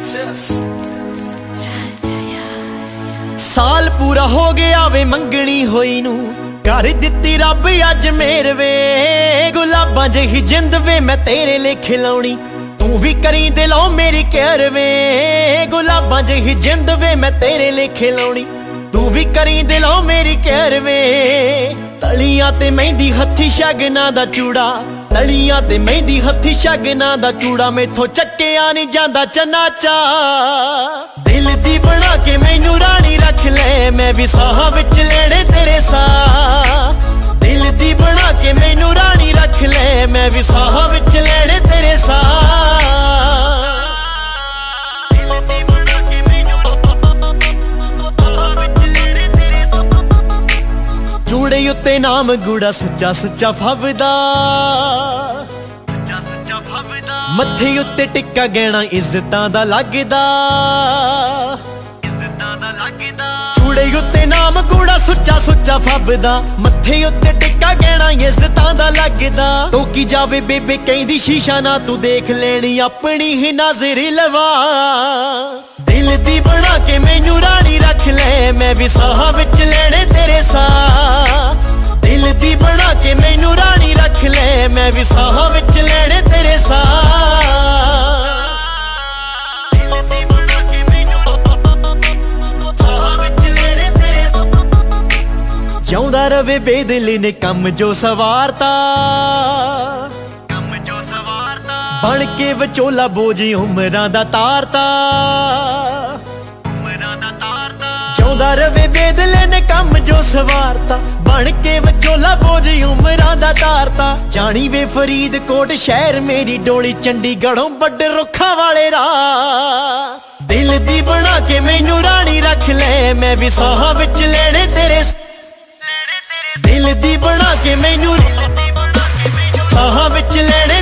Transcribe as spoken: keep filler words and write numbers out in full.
साल पूरा हो गया वे मंगनी होई नू, कर दित्ती रब अज मेर वे। गुलाबां जही जिंद वे मैं तेरे ले खिलौनी, तू भी करी दिलों मेरी केयर वे। गुलाबां जही जिंद वे मैं तेरे ले खिलौनी, तू भी करी दिलों मेरी केयर वे। तलियां ते मेहंदी हथी शगना दा चूड़ा, तलियां ते मेहंदी हथी शगना दा चूड़ा, मैथों चक्किया नहीं जांदा चनाचा। दिल दी बना के मैनू रानी रख ले, मैं भी साहां विच लेने तेरे साह। दिल दी बना के मैनू रानी रख ले, मैं भी साहां विच लेने तेरे साह। चूड़े उत्ते नाम गुड़ा सुच्चा सुच्चा फबदा, मत्थे उत्ते टिक्का गहना इज्जतां दा लगदा। चूड़े उत्ते नाम गुड़ा सुच्चा सुच्चा फबदा, मत्थे उत्ते टिक्का गहना इज्जतां दा लगदा। टोकी जावे बेबे कहंदी शीशा ना तू देख लेनी, अपनी ही नजर लवा। दिल दी बना के मैनू रानी रख ले, मैं भी साहां विच लेने तेरे साह। दिल दी बना के मैनू रानी रख ले, मैं भी साहां विच लेने तेरे साह। जिउंदा रवे बेदली ने कम जो सवारता, बन के विचोला बोझ उमरां दा तारता। जिउंदा रवे बेदले ने कम जो सवारता, बन के विचोला बोझ उमरां दा तारता। जानी वे फरीदकोट शहर मेरी डोली, चंडीगढ़ों बड़े रुखा वाले राह। दिल दी बना के मैनू रानी रख ले, मैं भी साहां विच लेने तेरे। दिल दी बना के मैनू साहां विच लेने